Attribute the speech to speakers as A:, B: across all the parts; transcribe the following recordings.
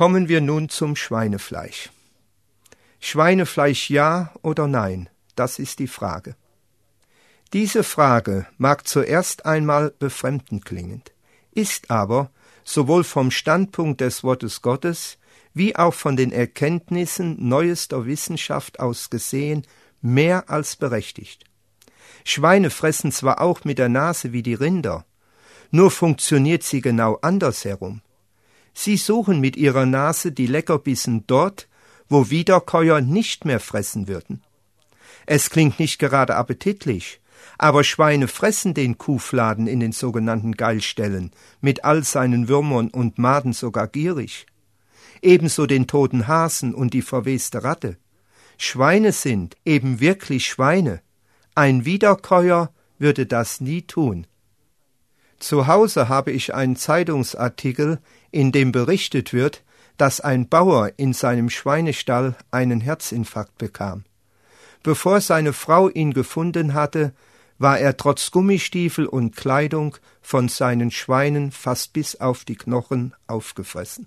A: Kommen wir nun zum Schweinefleisch. Schweinefleisch ja oder nein, das ist die Frage. Diese Frage mag zuerst einmal befremdend klingend, ist aber sowohl vom Standpunkt des Wortes Gottes wie auch von den Erkenntnissen neuester Wissenschaft aus gesehen mehr als berechtigt. Schweine fressen zwar auch mit der Nase wie die Rinder, nur funktioniert sie genau andersherum. Sie suchen mit ihrer Nase die Leckerbissen dort, wo Wiederkäuer nicht mehr fressen würden. Es klingt nicht gerade appetitlich, aber Schweine fressen den Kuhfladen in den sogenannten Geilstellen, mit all seinen Würmern und Maden sogar gierig. Ebenso den toten Hasen und die verweste Ratte. Schweine sind eben wirklich Schweine. Ein Wiederkäuer würde das nie tun. Zu Hause habe ich einen Zeitungsartikel, in dem berichtet wird, dass ein Bauer in seinem Schweinestall einen Herzinfarkt bekam. Bevor seine Frau ihn gefunden hatte, war er trotz Gummistiefel und Kleidung von seinen Schweinen fast bis auf die Knochen aufgefressen.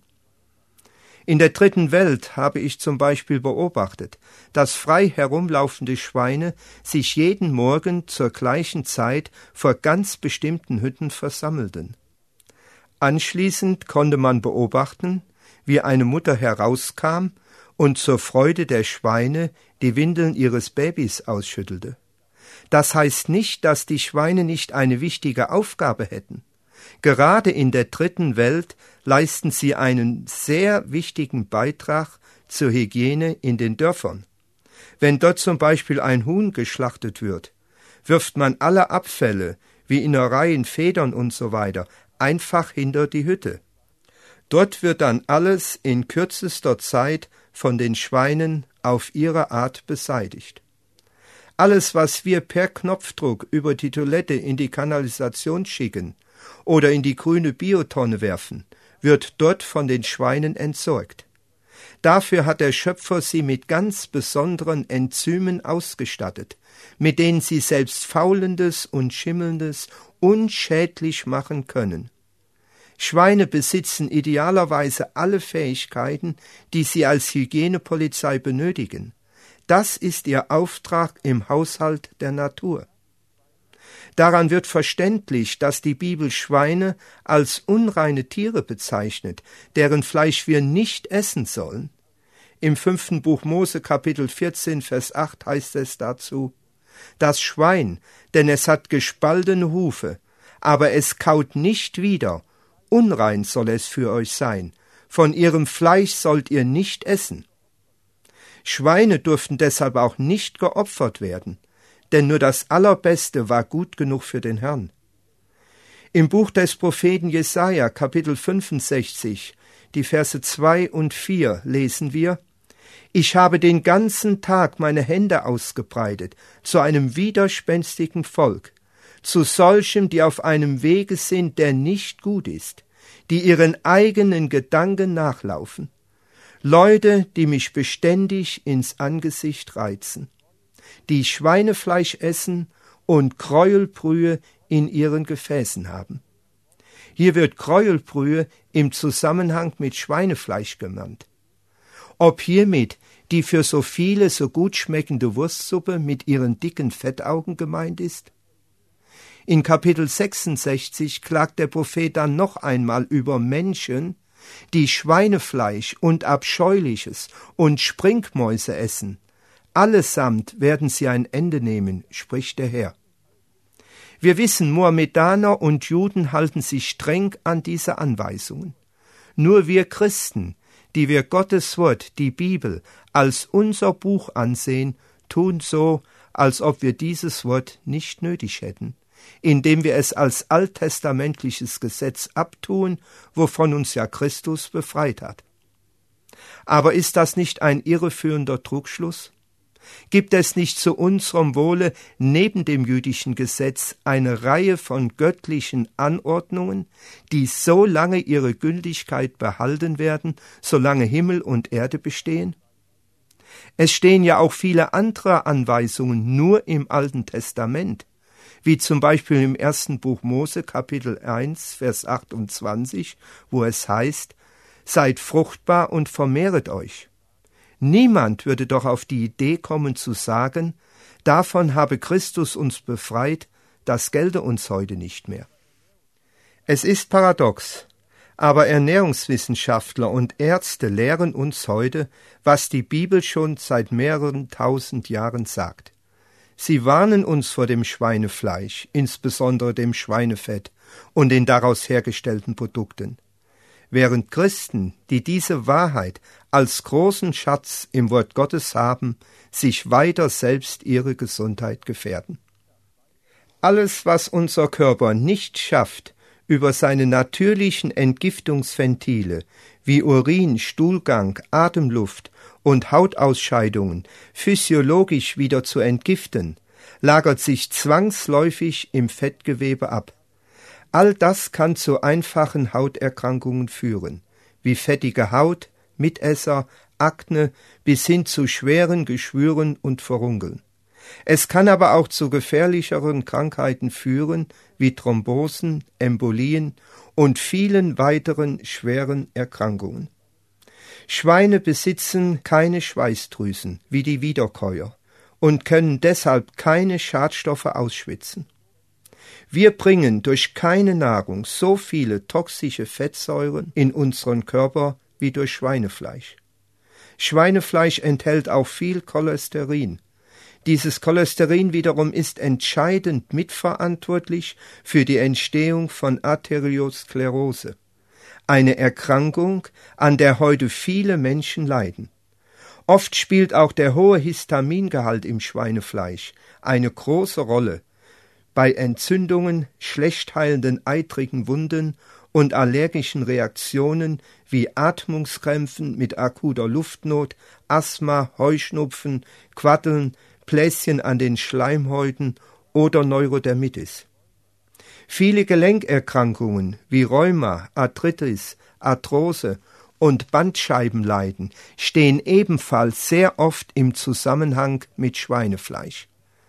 A: In der dritten Welt habe ich zum Beispiel beobachtet, dass frei herumlaufende Schweine sich jeden Morgen zur gleichen Zeit vor ganz bestimmten Hütten versammelten. Anschließend konnte man beobachten, wie eine Mutter herauskam und zur Freude der Schweine die Windeln ihres Babys ausschüttelte. Das heißt nicht, dass die Schweine nicht eine wichtige Aufgabe hätten. Gerade in der dritten Welt leisten sie einen sehr wichtigen Beitrag zur Hygiene in den Dörfern. Wenn dort zum Beispiel ein Huhn geschlachtet wird, wirft man alle Abfälle, wie Innereien, Federn usw., einfach hinter die Hütte. Dort wird dann alles in kürzester Zeit von den Schweinen auf ihre Art beseitigt. Alles, was wir per Knopfdruck über die Toilette in die Kanalisation schicken oder in die grüne Biotonne werfen, wird dort von den Schweinen entsorgt. Dafür hat der Schöpfer sie mit ganz besonderen Enzymen ausgestattet, mit denen sie selbst Faulendes und Schimmelndes unschädlich machen können. Schweine besitzen idealerweise alle Fähigkeiten, die sie als Hygienepolizei benötigen. Das ist ihr Auftrag im Haushalt der Natur. Daran wird verständlich, dass die Bibel Schweine als unreine Tiere bezeichnet, deren Fleisch wir nicht essen sollen. Im 5. Buch Mose, Kapitel 14, Vers 8 heißt es dazu: Das Schwein, denn es hat gespaltene Hufe, aber es kaut nicht wieder, unrein soll es für euch sein, von ihrem Fleisch sollt ihr nicht essen. Schweine durften deshalb auch nicht geopfert werden, denn nur das Allerbeste war gut genug für den Herrn. Im Buch des Propheten Jesaja, Kapitel 65, die Verse 2 und 4 lesen wir: Ich habe den ganzen Tag meine Hände ausgebreitet zu einem widerspenstigen Volk, zu solchem, die auf einem Wege sind, der nicht gut ist, die ihren eigenen Gedanken nachlaufen. Leute, die mich beständig ins Angesicht reizen, die Schweinefleisch essen und Gräuelbrühe in ihren Gefäßen haben. Hier wird Gräuelbrühe im Zusammenhang mit Schweinefleisch genannt. Ob hiermit die für so viele so gut schmeckende Wurstsuppe mit ihren dicken Fettaugen gemeint ist? In Kapitel 66 klagt der Prophet dann noch einmal über Menschen, die Schweinefleisch und Abscheuliches und Springmäuse essen. Allesamt werden sie ein Ende nehmen, spricht der Herr. Wir wissen, Mohammedaner und Juden halten sich streng an diese Anweisungen. Nur wir Christen, die wir Gottes Wort, die Bibel, als unser Buch ansehen, tun so, als ob wir dieses Wort nicht nötig hätten, indem wir es als alttestamentliches Gesetz abtun, wovon uns ja Christus befreit hat. Aber ist das nicht ein irreführender Trugschluss? Gibt es nicht zu unserem Wohle neben dem jüdischen Gesetz eine Reihe von göttlichen Anordnungen, die so lange ihre Gültigkeit behalten werden, solange Himmel und Erde bestehen? Es stehen ja auch viele andere Anweisungen nur im Alten Testament, wie zum Beispiel im 1. Buch Mose, Kapitel 1, Vers 28, wo es heißt: seid fruchtbar und vermehret euch. Niemand würde doch auf die Idee kommen zu sagen, davon habe Christus uns befreit, das gelte uns heute nicht mehr. Es ist paradox, aber Ernährungswissenschaftler und Ärzte lehren uns heute, was die Bibel schon seit mehreren tausend Jahren sagt. Sie warnen uns vor dem Schweinefleisch, insbesondere dem Schweinefett und den daraus hergestellten Produkten. Während Christen, die diese Wahrheit als großen Schatz im Wort Gottes haben, sich weiter selbst ihre Gesundheit gefährden. Alles, was unser Körper nicht schafft, über seine natürlichen Entgiftungsventile wie Urin, Stuhlgang, Atemluft und Hautausscheidungen physiologisch wieder zu entgiften, lagert sich zwangsläufig im Fettgewebe ab. All das kann zu einfachen Hauterkrankungen führen, wie fettige Haut, Mitesser, Akne bis hin zu schweren Geschwüren und Furunkeln. Es kann aber auch zu gefährlicheren Krankheiten führen, wie Thrombosen, Embolien und vielen weiteren schweren Erkrankungen. Schweine besitzen keine Schweißdrüsen, wie die Wiederkäuer, und können deshalb keine Schadstoffe ausschwitzen. Wir bringen durch keine Nahrung so viele toxische Fettsäuren in unseren Körper wie durch Schweinefleisch. Schweinefleisch enthält auch viel Cholesterin. Dieses Cholesterin wiederum ist entscheidend mitverantwortlich für die Entstehung von Arteriosklerose, eine Erkrankung, an der heute viele Menschen leiden. Oft spielt auch der hohe Histamingehalt im Schweinefleisch eine große Rolle bei Entzündungen, schlecht heilenden eitrigen Wunden und allergischen Reaktionen wie Atmungskrämpfen mit akuter Luftnot, Asthma, Heuschnupfen, Quaddeln, Bläschen an den Schleimhäuten oder Neurodermitis. Viele Gelenkerkrankungen wie Rheuma, Arthritis, Arthrose und Bandscheibenleiden stehen ebenfalls sehr oft im Zusammenhang mit Schweinefleisch.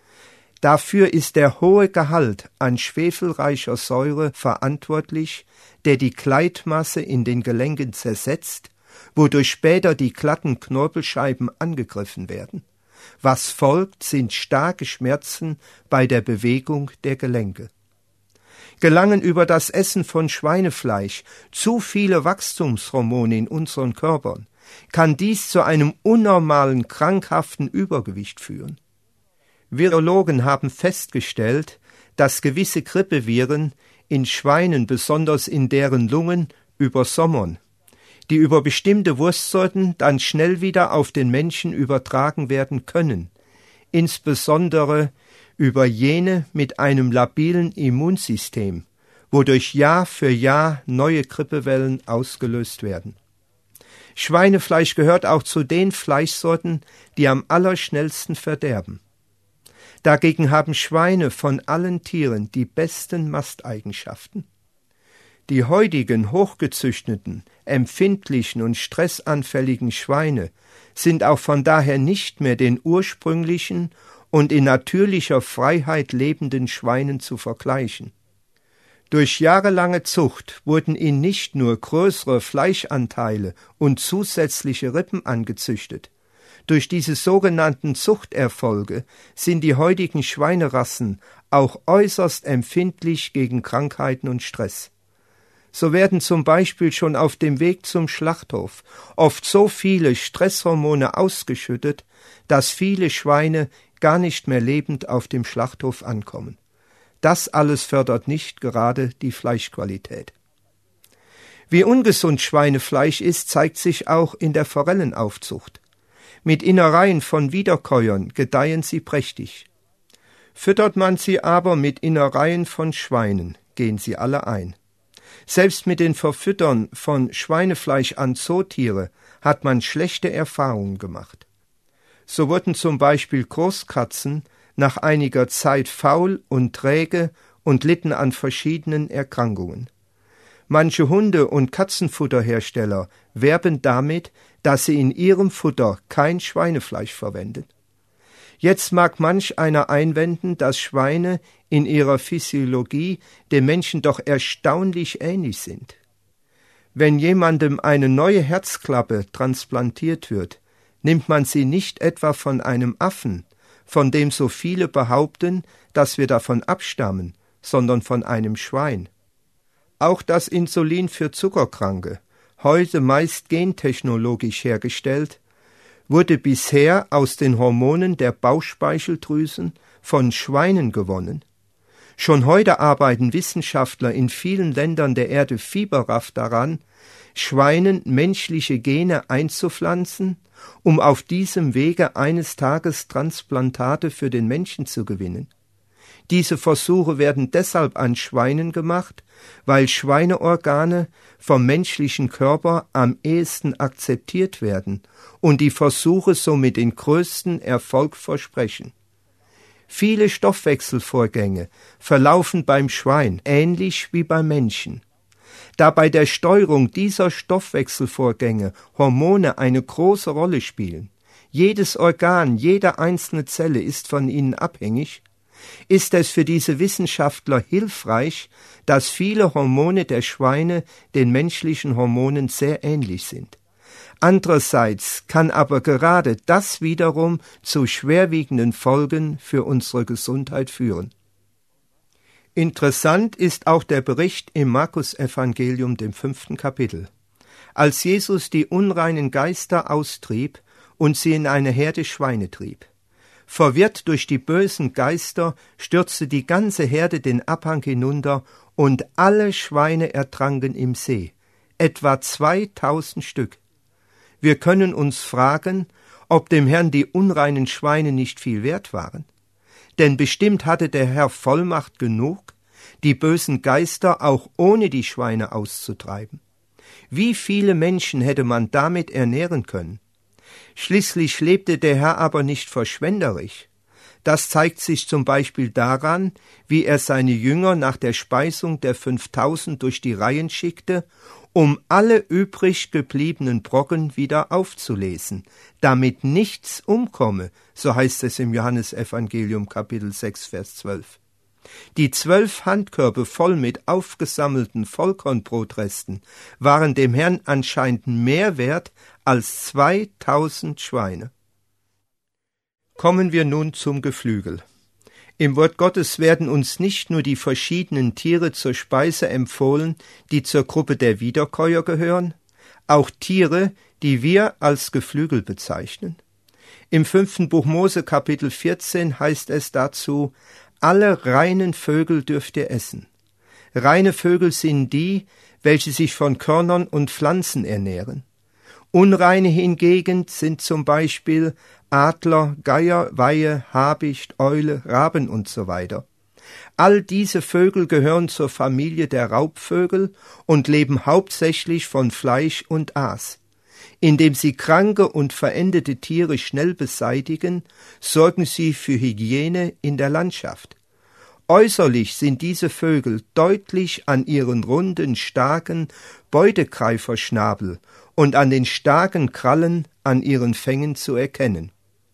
A: Dafür ist der hohe Gehalt an schwefelreicher Säure verantwortlich, der die Gleitmasse in den Gelenken zersetzt, wodurch später die glatten Knorpelscheiben angegriffen werden. Was folgt, sind starke Schmerzen bei der Bewegung der Gelenke. Gelangen über das Essen von Schweinefleisch zu viele Wachstumshormone in unseren Körpern, kann dies zu einem unnormalen, krankhaften Übergewicht führen. Virologen haben festgestellt, dass gewisse Grippeviren in Schweinen, besonders in deren Lungen, übersommern, die über bestimmte Wurstsorten dann schnell wieder auf den Menschen übertragen werden können, insbesondere über jene mit einem labilen Immunsystem, wodurch Jahr für Jahr neue Grippewellen ausgelöst werden. Schweinefleisch gehört auch zu den Fleischsorten, die am allerschnellsten verderben. Dagegen haben Schweine von allen Tieren die besten Masteigenschaften. Die heutigen hochgezüchteten, empfindlichen und stressanfälligen Schweine sind auch von daher nicht mehr den ursprünglichen und in natürlicher Freiheit lebenden Schweinen zu vergleichen. Durch jahrelange Zucht wurden ihnen nicht nur größere Fleischanteile und zusätzliche Rippen angezüchtet. Durch diese sogenannten Zuchterfolge sind die heutigen Schweinerassen auch äußerst empfindlich gegen Krankheiten und Stress. So werden zum Beispiel schon auf dem Weg zum Schlachthof oft so viele Stresshormone ausgeschüttet, dass viele Schweine gar nicht mehr lebend auf dem Schlachthof ankommen. Das alles fördert nicht gerade die Fleischqualität. Wie ungesund Schweinefleisch ist, zeigt sich auch in der Forellenaufzucht. Mit Innereien von Wiederkäuern gedeihen sie prächtig. Füttert man sie aber mit Innereien von Schweinen, gehen sie alle ein. Selbst mit den Verfüttern von Schweinefleisch an Zootiere hat man schlechte Erfahrungen gemacht. So wurden zum Beispiel Großkatzen nach einiger Zeit faul und träge und litten an verschiedenen Erkrankungen. Manche Hunde- und Katzenfutterhersteller werben damit, dass sie in ihrem Futter kein Schweinefleisch verwenden. Jetzt mag manch einer einwenden, dass Schweine in ihrer Physiologie dem Menschen doch erstaunlich ähnlich sind. Wenn jemandem eine neue Herzklappe transplantiert wird, nimmt man sie nicht etwa von einem Affen, von dem so viele behaupten, dass wir davon abstammen, sondern von einem Schwein. Auch das Insulin für Zuckerkranke, heute meist gentechnologisch hergestellt, wurde bisher aus den Hormonen der Bauchspeicheldrüsen von Schweinen gewonnen. Schon heute arbeiten Wissenschaftler in vielen Ländern der Erde fieberhaft daran, Schweinen menschliche Gene einzupflanzen, um auf diesem Wege eines Tages Transplantate für den Menschen zu gewinnen. Diese Versuche werden deshalb an Schweinen gemacht, weil Schweineorgane vom menschlichen Körper am ehesten akzeptiert werden und die Versuche somit den größten Erfolg versprechen. Viele Stoffwechselvorgänge verlaufen beim Schwein ähnlich wie beim Menschen. Da bei der Steuerung dieser Stoffwechselvorgänge Hormone eine große Rolle spielen, jedes Organ, jede einzelne Zelle ist von ihnen abhängig, ist es für diese Wissenschaftler hilfreich, dass viele Hormone der Schweine den menschlichen Hormonen sehr ähnlich sind. Andererseits kann aber gerade das wiederum zu schwerwiegenden Folgen für unsere Gesundheit führen. Interessant ist auch der Bericht im Markus-Evangelium, dem 5. Kapitel. Als Jesus die unreinen Geister austrieb und sie in eine Herde Schweine trieb. Verwirrt durch die bösen Geister stürzte die ganze Herde den Abhang hinunter und alle Schweine ertranken im See, etwa 2000 Stück. Wir können uns fragen, ob dem Herrn die unreinen Schweine nicht viel wert waren. Denn bestimmt hatte der Herr Vollmacht genug, die bösen Geister auch ohne die Schweine auszutreiben. Wie viele Menschen hätte man damit ernähren können? Schließlich lebte der Herr aber nicht verschwenderisch. Das zeigt sich zum Beispiel daran, wie er seine Jünger nach der Speisung der 5000 durch die Reihen schickte, um alle übrig gebliebenen Brocken wieder aufzulesen, damit nichts umkomme, so heißt es im Johannesevangelium Kapitel 6, Vers 12. Die 12 Handkörbe voll mit aufgesammelten Vollkornbrotresten waren dem Herrn anscheinend mehr wert als 2000 Schweine. Kommen wir nun zum Geflügel. Im Wort Gottes werden uns nicht nur die verschiedenen Tiere zur Speise empfohlen, die zur Gruppe der Wiederkäuer gehören, auch Tiere, die wir als Geflügel bezeichnen. Im 5. Buch Mose Kapitel 14 heißt es dazu: Alle reinen Vögel dürft ihr essen. Reine Vögel sind die, welche sich von Körnern und Pflanzen ernähren. Unreine hingegen sind zum Beispiel Adler, Geier, Weihe, Habicht, Eule, Raben usw. All diese Vögel gehören zur Familie der Raubvögel und leben hauptsächlich von Fleisch und Aas. Indem sie kranke und verendete Tiere schnell beseitigen, sorgen sie für Hygiene in der Landschaft. Äußerlich sind diese Vögel deutlich an ihren runden, starken Beutegreiferschnabel und an den starken Krallen an ihren Fängen zu erkennen.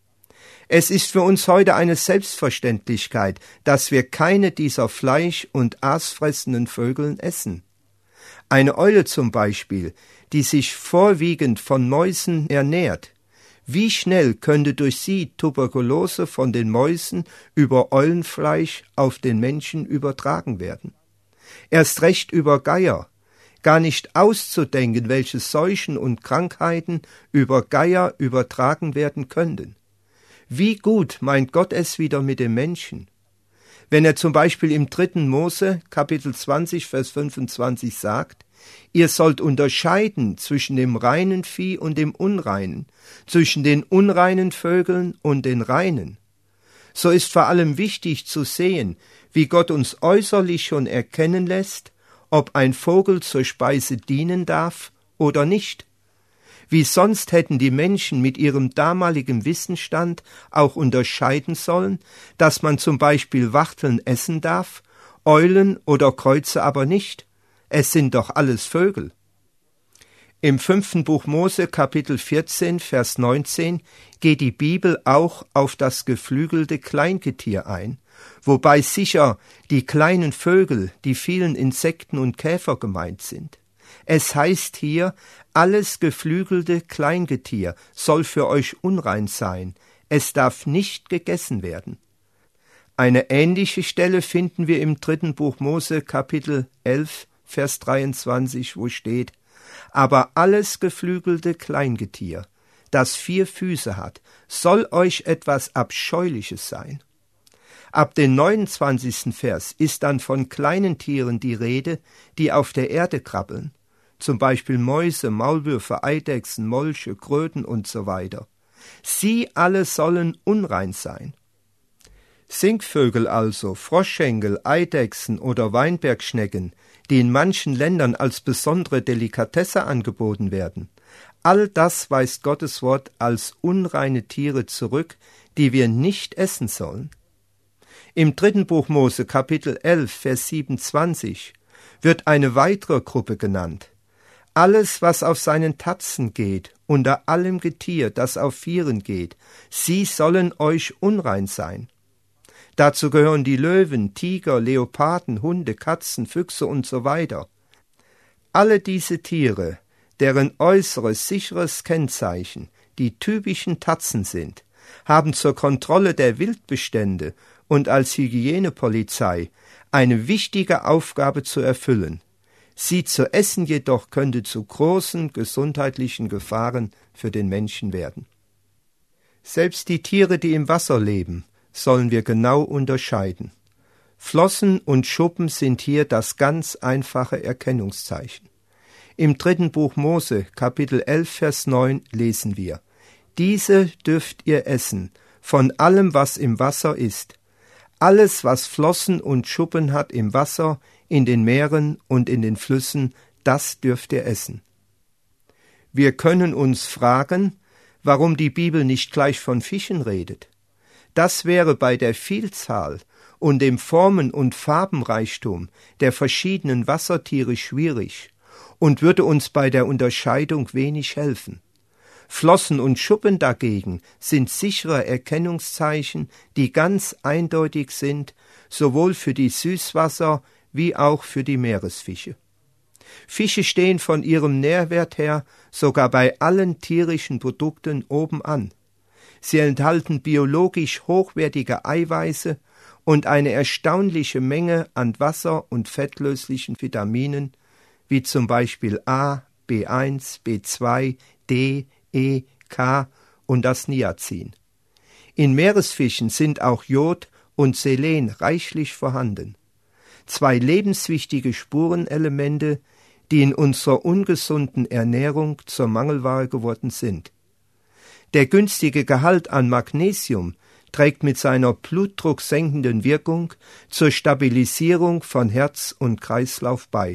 A: Es ist für uns heute eine Selbstverständlichkeit, dass wir keine dieser Fleisch- und aasfressenden Vögeln essen. Eine Eule zum Beispiel, die sich vorwiegend von Mäusen ernährt. Wie schnell könnte durch sie Tuberkulose von den Mäusen über Eulenfleisch auf den Menschen übertragen werden? Erst recht über Geier. Gar nicht auszudenken, welche Seuchen und Krankheiten über Geier übertragen werden könnten. Wie gut meint Gott es wieder mit dem Menschen? Wenn er zum Beispiel im 3. Mose, Kapitel 20, Vers 25 sagt: Ihr sollt unterscheiden zwischen dem reinen Vieh und dem unreinen, zwischen den unreinen Vögeln und den reinen. So ist vor allem wichtig zu sehen, wie Gott uns äußerlich schon erkennen lässt, ob ein Vogel zur Speise dienen darf oder nicht. Wie sonst hätten die Menschen mit ihrem damaligen Wissensstand auch unterscheiden sollen, dass man zum Beispiel Wachteln essen darf, Eulen oder Kreuze aber nicht. Es sind doch alles Vögel. Im 5. Buch Mose, Kapitel 14, Vers 19, geht die Bibel auch auf das geflügelte Kleingetier ein, wobei sicher die kleinen Vögel, die vielen Insekten und Käfer gemeint sind. Es heißt hier, alles geflügelte Kleingetier soll für euch unrein sein, es darf nicht gegessen werden. Eine ähnliche Stelle finden wir im 3. Buch Mose, Kapitel 11, Vers 23, wo steht: Aber alles geflügelte Kleingetier, das 4 Füße hat, soll euch etwas Abscheuliches sein. Ab dem 29. Vers ist dann von kleinen Tieren die Rede, die auf der Erde krabbeln, zum Beispiel Mäuse, Maulwürfe, Eidechsen, Molche, Kröten und so weiter. Sie alle sollen unrein sein. Singvögel also, Froschschenkel, Eidechsen oder Weinbergschnecken, die in manchen Ländern als besondere Delikatesse angeboten werden, all das weist Gottes Wort als unreine Tiere zurück, die wir nicht essen sollen. Im 3. Buch Mose, Kapitel 11, Vers 27, wird eine weitere Gruppe genannt. Alles, was auf seinen Tatzen geht, unter allem Getier, das auf 4 geht, sie sollen euch unrein sein. Dazu gehören die Löwen, Tiger, Leoparden, Hunde, Katzen, Füchse und so weiter. Alle diese Tiere, deren äußeres, sicheres Kennzeichen die typischen Tatzen sind, haben zur Kontrolle der Wildbestände und als Hygienepolizei eine wichtige Aufgabe zu erfüllen. Sie zu essen jedoch könnte zu großen gesundheitlichen Gefahren für den Menschen werden. Selbst die Tiere, die im Wasser leben, sollen wir genau unterscheiden. Flossen und Schuppen sind hier das ganz einfache Erkennungszeichen. Im 3. Buch Mose, Kapitel 11, Vers 9 lesen wir: Diese dürft ihr essen, von allem, was im Wasser ist. Alles, was Flossen und Schuppen hat im Wasser, in den Meeren und in den Flüssen, das dürft ihr essen. Wir können uns fragen, warum die Bibel nicht gleich von Fischen redet. Das wäre bei der Vielzahl und dem Formen- und Farbenreichtum der verschiedenen Wassertiere schwierig und würde uns bei der Unterscheidung wenig helfen. Flossen und Schuppen dagegen sind sichere Erkennungszeichen, die ganz eindeutig sind, sowohl für die Süßwasser- wie auch für die Meeresfische. Fische stehen von ihrem Nährwert her sogar bei allen tierischen Produkten oben an. Sie enthalten biologisch hochwertige Eiweiße und eine erstaunliche Menge an wasser- und fettlöslichen Vitaminen, wie zum Beispiel A, B1, B2, D, E, K und das Niacin. In Meeresfischen sind auch Jod und Selen reichlich vorhanden. 2 lebenswichtige Spurenelemente, die in unserer ungesunden Ernährung zur Mangelware geworden sind. Der günstige Gehalt an Magnesium trägt mit seiner blutdrucksenkenden Wirkung zur Stabilisierung von Herz und Kreislauf bei.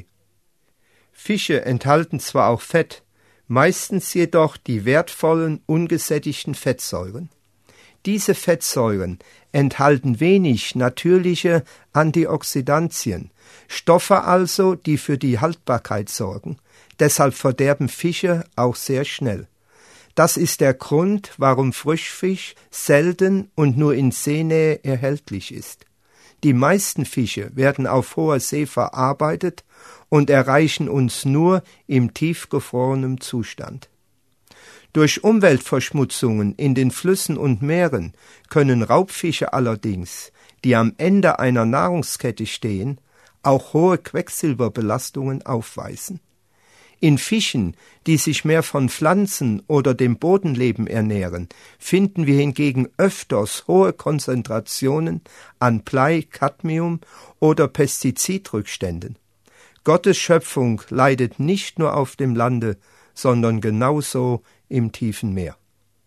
A: Fische enthalten zwar auch Fett, meistens jedoch die wertvollen, ungesättigten Fettsäuren. Diese Fettsäuren enthalten wenig natürliche Antioxidantien, Stoffe also, die für die Haltbarkeit sorgen. Deshalb verderben Fische auch sehr schnell. Das ist der Grund, warum Frischfisch selten und nur in Seenähe erhältlich ist. Die meisten Fische werden auf hoher See verarbeitet und erreichen uns nur im tiefgefrorenen Zustand. Durch Umweltverschmutzungen in den Flüssen und Meeren können Raubfische allerdings, die am Ende einer Nahrungskette stehen, auch hohe Quecksilberbelastungen aufweisen. In Fischen, die sich mehr von Pflanzen oder dem Bodenleben ernähren, finden wir hingegen öfters hohe Konzentrationen an Blei, Cadmium oder Pestizidrückständen. Gottes Schöpfung leidet nicht nur auf dem Lande, sondern genauso im tiefen Meer.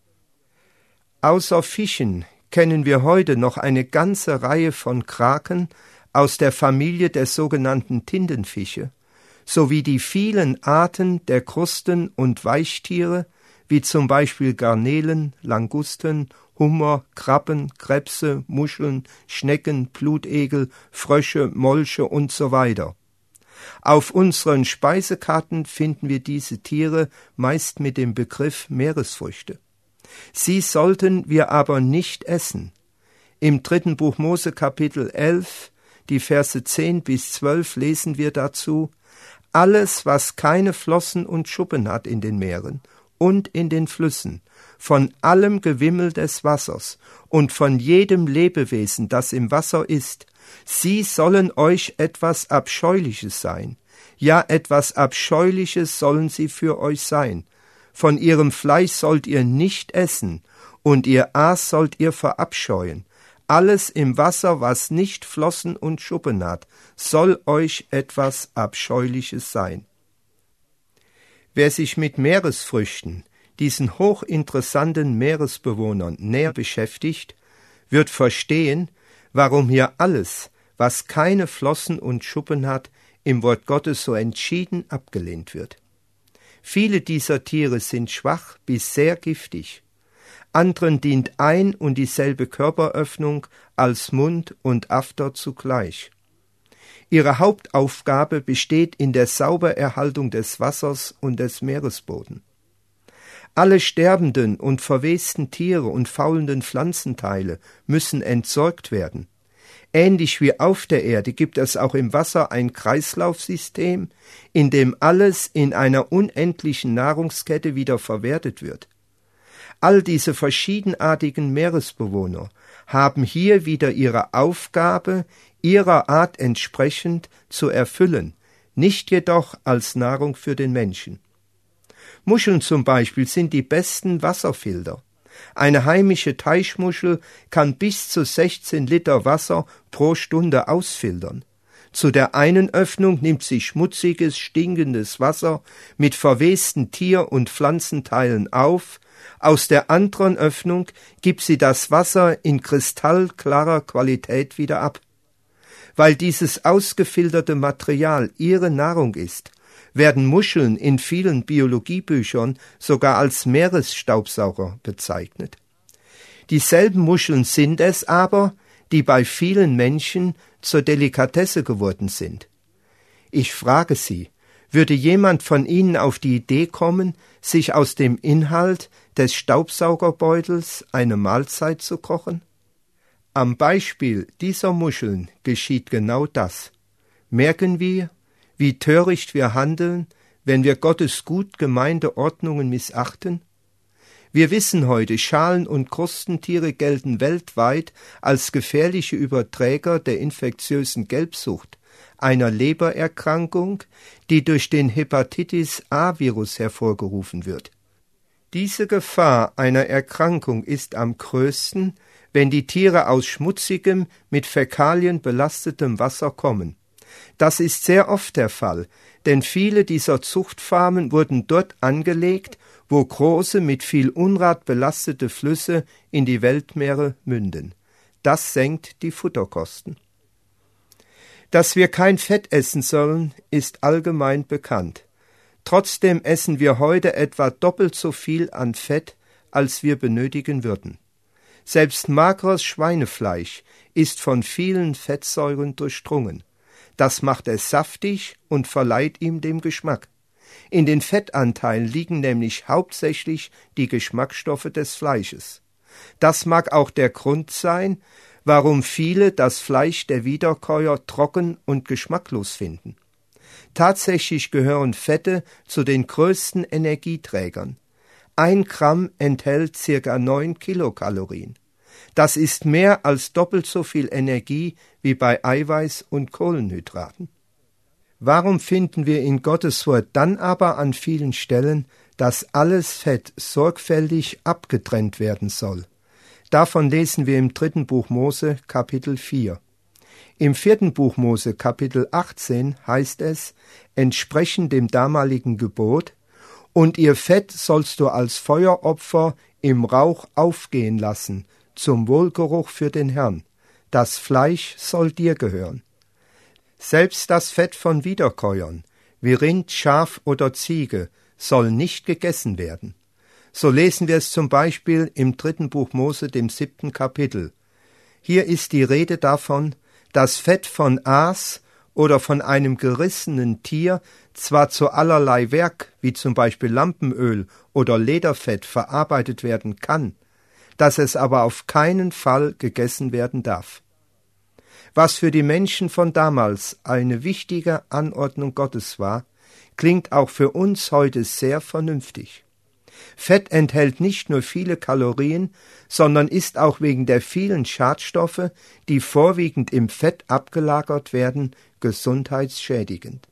A: Außer Fischen kennen wir heute noch eine ganze Reihe von Kraken aus der Familie der sogenannten Tintenfische, sowie die vielen Arten der Krusten- und Weichtiere, wie zum Beispiel Garnelen, Langusten, Hummer, Krabben, Krebse, Muscheln, Schnecken, Blutegel, Frösche, Molche und so weiter. Auf unseren Speisekarten finden wir diese Tiere meist mit dem Begriff Meeresfrüchte. Sie sollten wir aber nicht essen. Im 3. Buch Mose Kapitel 11, die Verse 10 bis 12 lesen wir dazu: alles, was keine Flossen und Schuppen hat in den Meeren und in den Flüssen, von allem Gewimmel des Wassers und von jedem Lebewesen, das im Wasser ist, sie sollen euch etwas Abscheuliches sein. Ja, etwas Abscheuliches sollen sie für euch sein. Von ihrem Fleisch sollt ihr nicht essen, und ihr Aas sollt ihr verabscheuen. Alles im Wasser, was nicht Flossen und Schuppen hat, soll euch etwas Abscheuliches sein. Wer sich mit Meeresfrüchten, diesen hochinteressanten Meeresbewohnern, näher beschäftigt, wird verstehen, warum hier alles, was keine Flossen und Schuppen hat, im Wort Gottes so entschieden abgelehnt wird. Viele dieser Tiere sind schwach bis sehr giftig. Anderen dient ein und dieselbe Körperöffnung als Mund und After zugleich. Ihre Hauptaufgabe besteht in der Saubererhaltung des Wassers und des Meeresbodens. Alle sterbenden und verwesten Tiere und faulenden Pflanzenteile müssen entsorgt werden. Ähnlich wie auf der Erde gibt es auch im Wasser ein Kreislaufsystem, in dem alles in einer unendlichen Nahrungskette wieder verwertet wird. All diese verschiedenartigen Meeresbewohner haben hier wieder ihre Aufgabe, ihrer Art entsprechend zu erfüllen, nicht jedoch als Nahrung für den Menschen. Muscheln zum Beispiel sind die besten Wasserfilter. Eine heimische Teichmuschel kann bis zu 16 Liter Wasser pro Stunde ausfiltern. Zu der einen Öffnung nimmt sie schmutziges, stinkendes Wasser mit verwesten Tier- und Pflanzenteilen auf, aus der anderen Öffnung gibt sie das Wasser in kristallklarer Qualität wieder ab. Weil dieses ausgefilterte Material ihre Nahrung ist, werden Muscheln in vielen Biologiebüchern sogar als Meeresstaubsauger bezeichnet. Dieselben Muscheln sind es aber, die bei vielen Menschen zur Delikatesse geworden sind. Ich frage Sie, würde jemand von Ihnen auf die Idee kommen, sich aus dem Inhalt des Staubsaugerbeutels eine Mahlzeit zu kochen? Am Beispiel dieser Muscheln geschieht genau das. Merken wir, wie töricht wir handeln, wenn wir Gottes gut gemeinte Ordnungen missachten? Wir wissen heute, Schalen- und Krustentiere gelten weltweit als gefährliche Überträger der infektiösen Gelbsucht, einer Lebererkrankung, die durch den Hepatitis-A-Virus hervorgerufen wird. Diese Gefahr einer Erkrankung ist am größten, wenn die Tiere aus schmutzigem, mit Fäkalien belastetem Wasser kommen. Das ist sehr oft der Fall, denn viele dieser Zuchtfarmen wurden dort angelegt, wo große, mit viel Unrat belastete Flüsse in die Weltmeere münden. Das senkt die Futterkosten. Dass wir kein Fett essen sollen, ist allgemein bekannt. Trotzdem essen wir heute etwa doppelt so viel an Fett, als wir benötigen würden. Selbst mageres Schweinefleisch ist von vielen Fettsäuren durchdrungen. Das macht es saftig und verleiht ihm den Geschmack. In den Fettanteilen liegen nämlich hauptsächlich die Geschmacksstoffe des Fleisches. Das mag auch der Grund sein, warum viele das Fleisch der Wiederkäuer trocken und geschmacklos finden. Tatsächlich gehören Fette zu den größten Energieträgern. 1 Gramm enthält ca. 9 Kilokalorien. Das ist mehr als doppelt so viel Energie wie bei Eiweiß und Kohlenhydraten. Warum finden wir in Gottes Wort dann aber an vielen Stellen, dass alles Fett sorgfältig abgetrennt werden soll? Davon lesen wir im 3. Buch Mose, Kapitel 4. Im 4. Buch Mose, Kapitel 18, heißt es, entsprechend dem damaligen Gebot, und ihr Fett sollst du als Feueropfer im Rauch aufgehen lassen, zum Wohlgeruch für den Herrn. Das Fleisch soll dir gehören. Selbst das Fett von Wiederkäuern, wie Rind, Schaf oder Ziege, soll nicht gegessen werden. So lesen wir es zum Beispiel im 3. Buch Mose, dem 7. Kapitel. Hier ist die Rede davon, dass Fett von Aas oder von einem gerissenen Tier zwar zu allerlei Werk, wie zum Beispiel Lampenöl oder Lederfett, verarbeitet werden kann, dass es aber auf keinen Fall gegessen werden darf. Was für die Menschen von damals eine wichtige Anordnung Gottes war, klingt auch für uns heute sehr vernünftig. Fett enthält nicht nur viele Kalorien, sondern ist auch wegen der vielen Schadstoffe, die vorwiegend im Fett abgelagert werden, gesundheitsschädigend.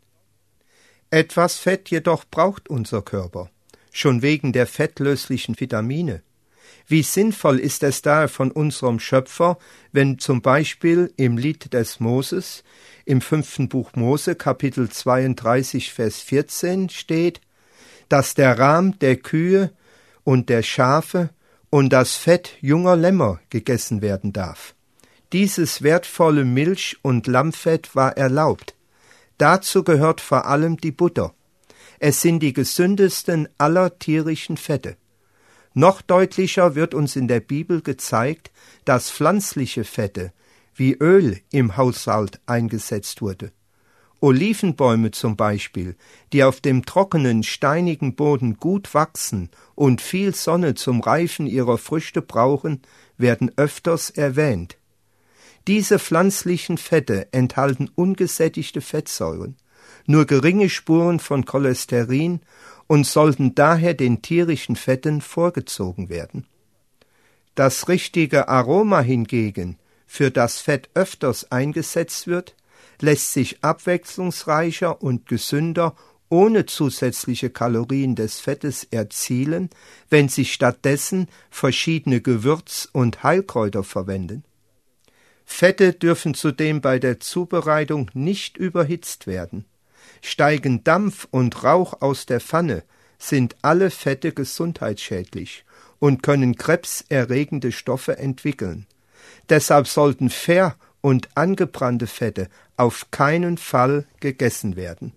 A: Etwas Fett jedoch braucht unser Körper, schon wegen der fettlöslichen Vitamine. Wie sinnvoll ist es daher von unserem Schöpfer, wenn zum Beispiel im Lied des Moses, im 5. Buch Mose, Kapitel 32, Vers 14 steht, dass der Rahm der Kühe und der Schafe und das Fett junger Lämmer gegessen werden darf. Dieses wertvolle Milch- und Lammfett war erlaubt. Dazu gehört vor allem die Butter. Es sind die gesündesten aller tierischen Fette. Noch deutlicher wird uns in der Bibel gezeigt, dass pflanzliche Fette wie Öl im Haushalt eingesetzt wurde. Olivenbäume zum Beispiel, die auf dem trockenen, steinigen Boden gut wachsen und viel Sonne zum Reifen ihrer Früchte brauchen, werden öfters erwähnt. Diese pflanzlichen Fette enthalten ungesättigte Fettsäuren, nur geringe Spuren von Cholesterin und sollten daher den tierischen Fetten vorgezogen werden. Das richtige Aroma hingegen, für das Fett öfters eingesetzt wird, lässt sich abwechslungsreicher und gesünder ohne zusätzliche Kalorien des Fettes erzielen, wenn sich stattdessen verschiedene Gewürz- und Heilkräuter verwenden. Fette dürfen zudem bei der Zubereitung nicht überhitzt werden. Steigen Dampf und Rauch aus der Pfanne, sind alle Fette gesundheitsschädlich und können krebserregende Stoffe entwickeln. Deshalb sollten fair und angebrannte Fette auf keinen Fall gegessen werden.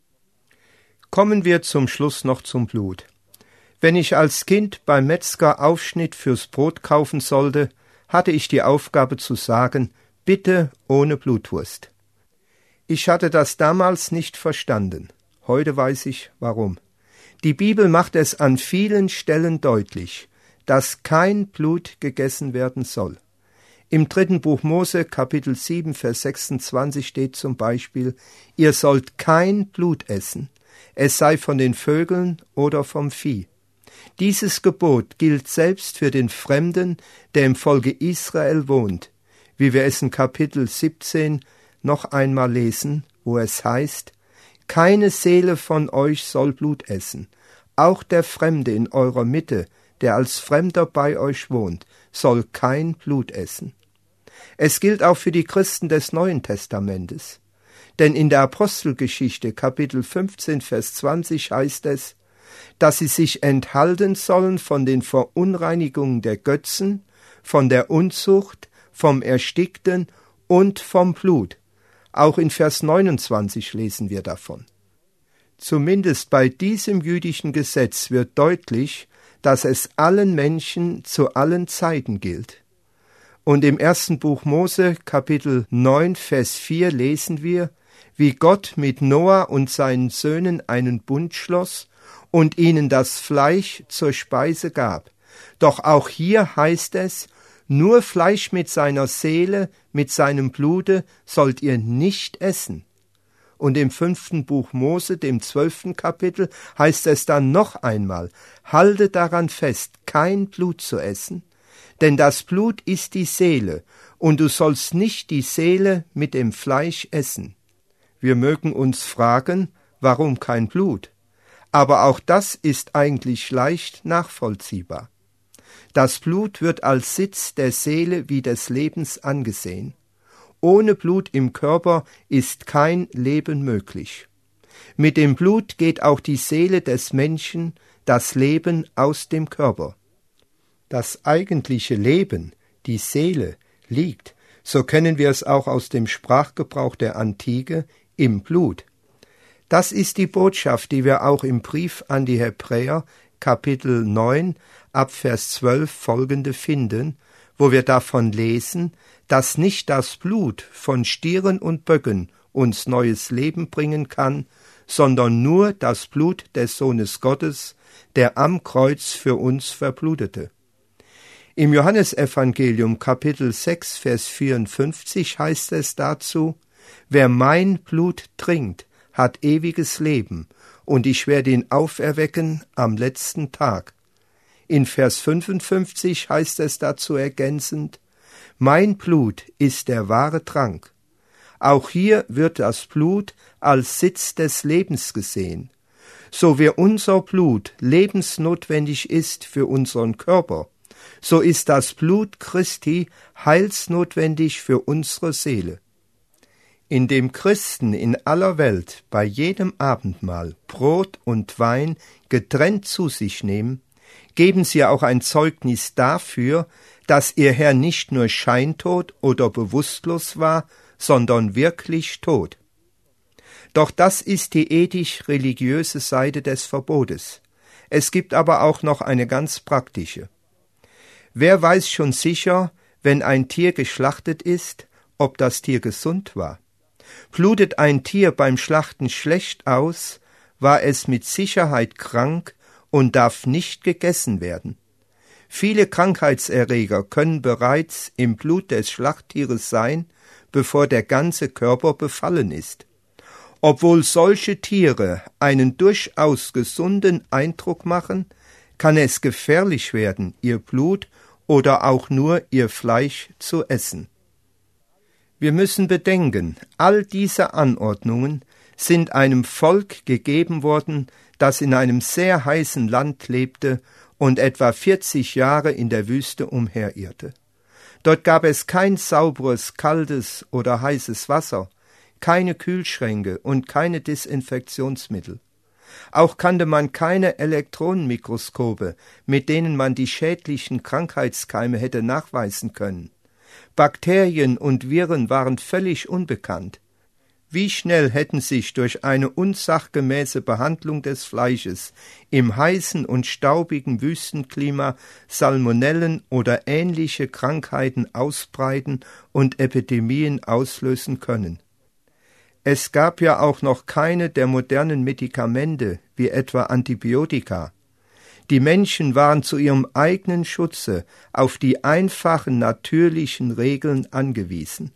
A: Kommen wir zum Schluss noch zum Blut. Wenn ich als Kind beim Metzger Aufschnitt fürs Brot kaufen sollte, hatte ich die Aufgabe zu sagen, bitte ohne Blutwurst. Ich hatte das damals nicht verstanden. Heute weiß ich, warum. Die Bibel macht es an vielen Stellen deutlich, dass kein Blut gegessen werden soll. Im 3. Buch Mose, Kapitel 7, Vers 26 steht zum Beispiel, ihr sollt kein Blut essen, es sei von den Vögeln oder vom Vieh. Dieses Gebot gilt selbst für den Fremden, der im Volke Israel wohnt, wie wir es in Kapitel 17 noch einmal lesen, wo es heißt, keine Seele von euch soll Blut essen, auch der Fremde in eurer Mitte, der als Fremder bei euch wohnt, soll kein Blut essen. Es gilt auch für die Christen des Neuen Testamentes. Denn in der Apostelgeschichte, Kapitel 15, Vers 20 heißt es, dass sie sich enthalten sollen von den Verunreinigungen der Götzen, von der Unzucht, vom Erstickten und vom Blut. Auch in Vers 29 lesen wir davon. Zumindest bei diesem jüdischen Gesetz wird deutlich, dass es allen Menschen zu allen Zeiten gilt. Und im 1. Buch Mose, Kapitel 9, Vers 4 lesen wir, wie Gott mit Noah und seinen Söhnen einen Bund schloss und ihnen das Fleisch zur Speise gab. Doch auch hier heißt es, nur Fleisch mit seiner Seele, mit seinem Blute sollt ihr nicht essen. Und im 5. Buch Mose, dem 12. Kapitel, heißt es dann noch einmal, halte daran fest, kein Blut zu essen, denn das Blut ist die Seele, und du sollst nicht die Seele mit dem Fleisch essen. Wir mögen uns fragen, warum kein Blut? Aber auch das ist eigentlich leicht nachvollziehbar. Das Blut wird als Sitz der Seele wie des Lebens angesehen. Ohne Blut im Körper ist kein Leben möglich. Mit dem Blut geht auch die Seele des Menschen, das Leben aus dem Körper. Das eigentliche Leben, die Seele, liegt, so kennen wir es auch aus dem Sprachgebrauch der Antike, im Blut. Das ist die Botschaft, die wir auch im Brief an die Hebräer, Kapitel 9, ab Vers 12 folgende finden, wo wir davon lesen, dass nicht das Blut von Stieren und Böcken uns neues Leben bringen kann, sondern nur das Blut des Sohnes Gottes, der am Kreuz für uns verblutete. Im Johannesevangelium Kapitel 6, Vers 54 heißt es dazu, wer mein Blut trinkt, hat ewiges Leben, und ich werde ihn auferwecken am letzten Tag. In Vers 55 heißt es dazu ergänzend: Mein Blut ist der wahre Trank. Auch hier wird das Blut als Sitz des Lebens gesehen. So wie unser Blut lebensnotwendig ist für unseren Körper, so ist das Blut Christi heilsnotwendig für unsere Seele. Indem Christen in aller Welt bei jedem Abendmahl Brot und Wein getrennt zu sich nehmen, geben sie auch ein Zeugnis dafür, dass ihr Herr nicht nur scheintot oder bewusstlos war, sondern wirklich tot. Doch das ist die ethisch-religiöse Seite des Verbotes. Es gibt aber auch noch eine ganz praktische. Wer weiß schon sicher, wenn ein Tier geschlachtet ist, ob das Tier gesund war? Blutet ein Tier beim Schlachten schlecht aus, war es mit Sicherheit krank und darf nicht gegessen werden. Viele Krankheitserreger können bereits im Blut des Schlachttieres sein, bevor der ganze Körper befallen ist. Obwohl solche Tiere einen durchaus gesunden Eindruck machen, kann es gefährlich werden, ihr Blut oder auch nur ihr Fleisch zu essen. Wir müssen bedenken, all diese Anordnungen sind einem Volk gegeben worden, das in einem sehr heißen Land lebte und etwa 40 Jahre in der Wüste umherirrte. Dort gab es kein sauberes, kaltes oder heißes Wasser, keine Kühlschränke und keine Desinfektionsmittel. Auch kannte man keine Elektronenmikroskope, mit denen man die schädlichen Krankheitskeime hätte nachweisen können. Bakterien und Viren waren völlig unbekannt. Wie schnell hätten sich durch eine unsachgemäße Behandlung des Fleisches im heißen und staubigen Wüstenklima Salmonellen oder ähnliche Krankheiten ausbreiten und Epidemien auslösen können. Es gab ja auch noch keine der modernen Medikamente, wie etwa Antibiotika. Die Menschen waren zu ihrem eigenen Schutze auf die einfachen, natürlichen Regeln angewiesen.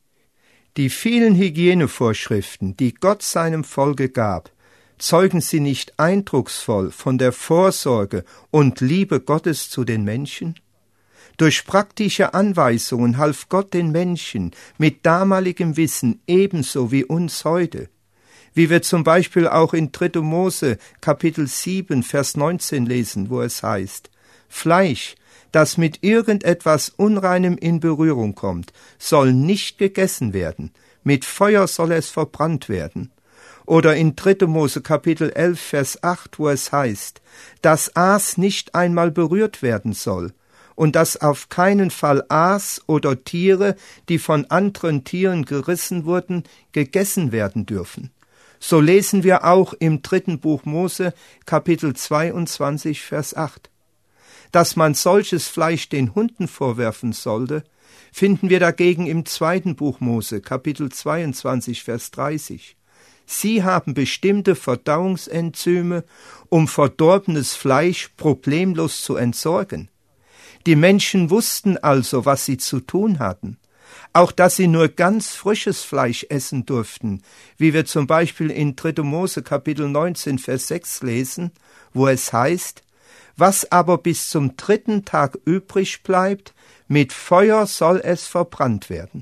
A: Die vielen Hygienevorschriften, die Gott seinem Volke gab, zeugen sie nicht eindrucksvoll von der Vorsorge und Liebe Gottes zu den Menschen? Durch praktische Anweisungen half Gott den Menschen mit damaligem Wissen ebenso wie uns heute, wie wir zum Beispiel auch in 3. Mose Kapitel 7 Vers 19 lesen, wo es heißt: Fleisch, das mit irgendetwas Unreinem in Berührung kommt, soll nicht gegessen werden, mit Feuer soll es verbrannt werden. Oder in 3. Mose Kapitel 11 Vers 8, wo es heißt: Das Aas nicht einmal berührt werden soll, und dass auf keinen Fall Aas oder Tiere, die von anderen Tieren gerissen wurden, gegessen werden dürfen. So lesen wir auch im 3. Buch Mose, Kapitel 22, Vers 8. Dass man solches Fleisch den Hunden vorwerfen sollte, finden wir dagegen im 2. Buch Mose, Kapitel 22, Vers 30. Sie haben bestimmte Verdauungsenzyme, um verdorbenes Fleisch problemlos zu entsorgen. Die Menschen wussten also, was sie zu tun hatten. Auch dass sie nur ganz frisches Fleisch essen durften, wie wir zum Beispiel in 3. Mose Kapitel 19, Vers 6 lesen, wo es heißt: Was aber bis zum 3. Tag übrig bleibt, mit Feuer soll es verbrannt werden.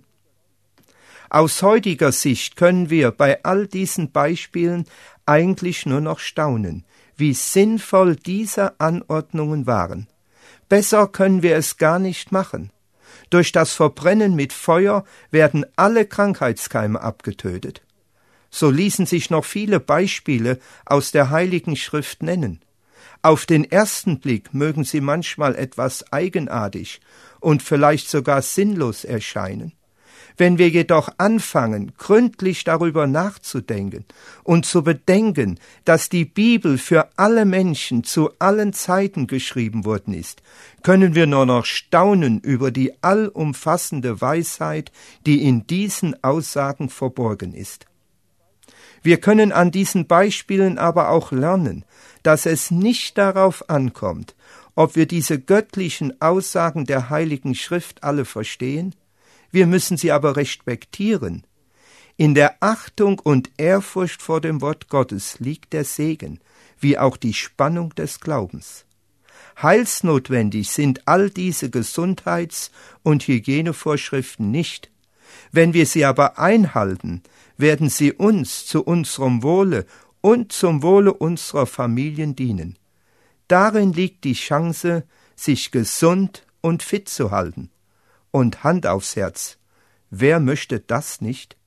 A: Aus heutiger Sicht können wir bei all diesen Beispielen eigentlich nur noch staunen, wie sinnvoll diese Anordnungen waren. Besser können wir es gar nicht machen. Durch das Verbrennen mit Feuer werden alle Krankheitskeime abgetötet. So ließen sich noch viele Beispiele aus der Heiligen Schrift nennen. Auf den ersten Blick mögen sie manchmal etwas eigenartig und vielleicht sogar sinnlos erscheinen. Wenn wir jedoch anfangen, gründlich darüber nachzudenken und zu bedenken, dass die Bibel für alle Menschen zu allen Zeiten geschrieben worden ist, können wir nur noch staunen über die allumfassende Weisheit, die in diesen Aussagen verborgen ist. Wir können an diesen Beispielen aber auch lernen, dass es nicht darauf ankommt, ob wir diese göttlichen Aussagen der Heiligen Schrift alle verstehen. Wir müssen sie aber respektieren. In der Achtung und Ehrfurcht vor dem Wort Gottes liegt der Segen, wie auch die Spannung des Glaubens. Heilsnotwendig sind all diese Gesundheits- und Hygienevorschriften nicht. Wenn wir sie aber einhalten, werden sie uns zu unserem Wohle und zum Wohle unserer Familien dienen. Darin liegt die Chance, sich gesund und fit zu halten. Und Hand aufs Herz, wer möchte das nicht?